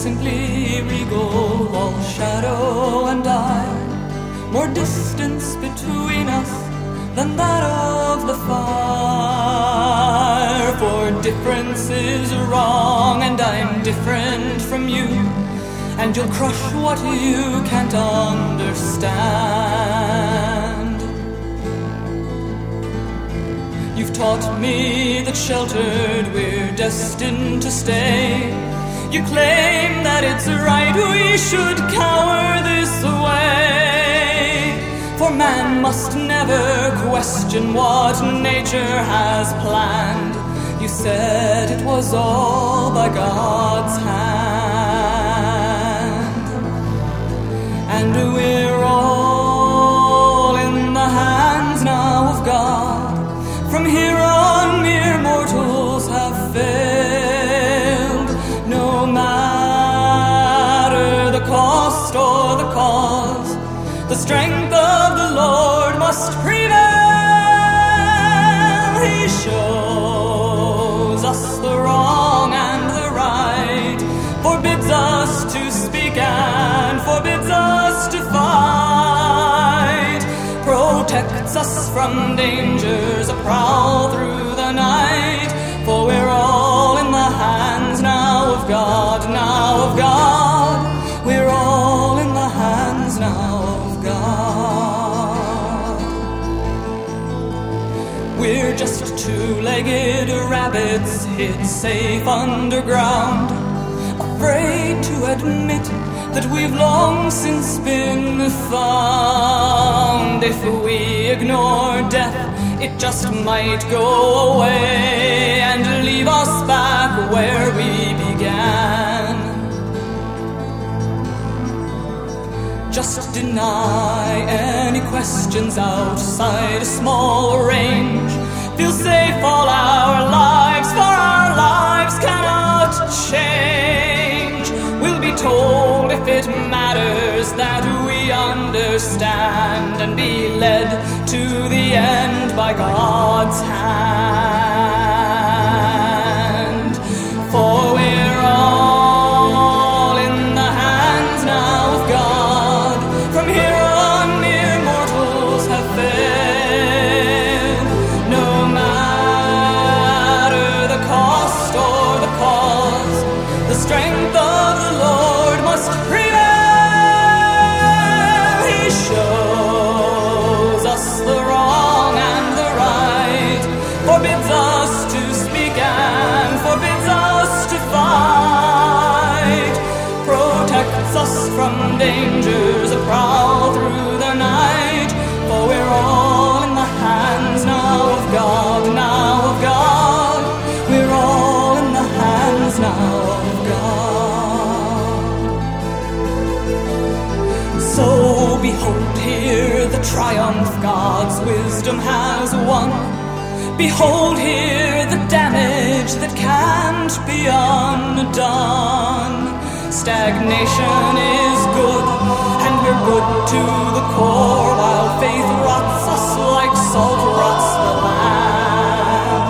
simply regal, all shadow and I. More distance between us than that of the fire. For difference is wrong, and I'm different from you, and you'll crush what you can't understand. You've taught me that sheltered we're destined to stay. You claim that it's right we should cower this way, for man must never question what nature has planned. You said it was all by God's hand, and we're all in the hands now of God. From here on mere mortals have failed, no matter the cost or the cause. The strength of the Lord must prevail. He shows us the wrong and the right, forbids us to speak and forbids us to fight, protects us from dangers that prowl through the night. For we're all in the hands now of God, now of God. We're all in the hands now of God. We're just two-legged rabbits hid safe underground, afraid to admit that we've long since been found. If we ignore death, it just might go away and leave us back where we began. Just deny any questions outside a small range. Feel safe all our lives, for our lives cannot change. We'll be told if it matters that we understand, and be led to the end by God's hand. For we're all in the hands now of God. From here on mere mortals have failed, no matter the cost or the cause. The strength of the Lord must prevail. He shows us the wrong and the right, forbids us to speak and forbids us to fight, protects us from dangers that prowl through the night. For we're all in the hands now of God, now of God. We're all in the hands now of God. So behold here the triumph God's wisdom has won. Behold here the damage that can't be undone. Stagnation is good, and we're good to the core, while faith rots us like salt rots the land.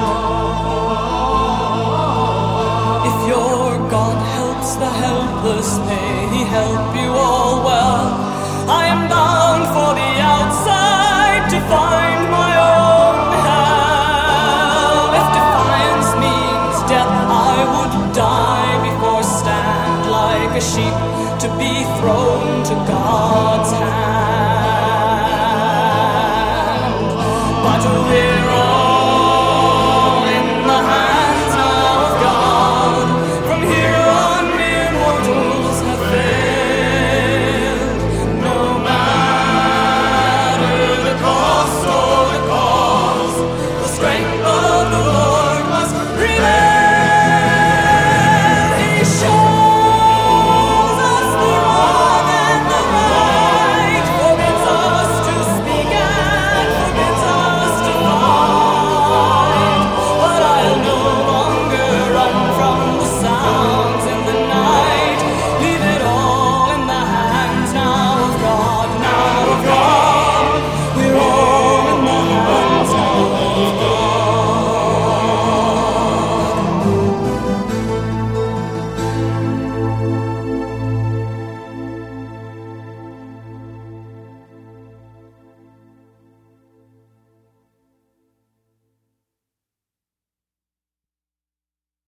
If your God helps the helpless, may He help you all well. I am bound for the outside to find my own hell. If defiance means death, I would die before stand like a sheep to be thrown to God's hand.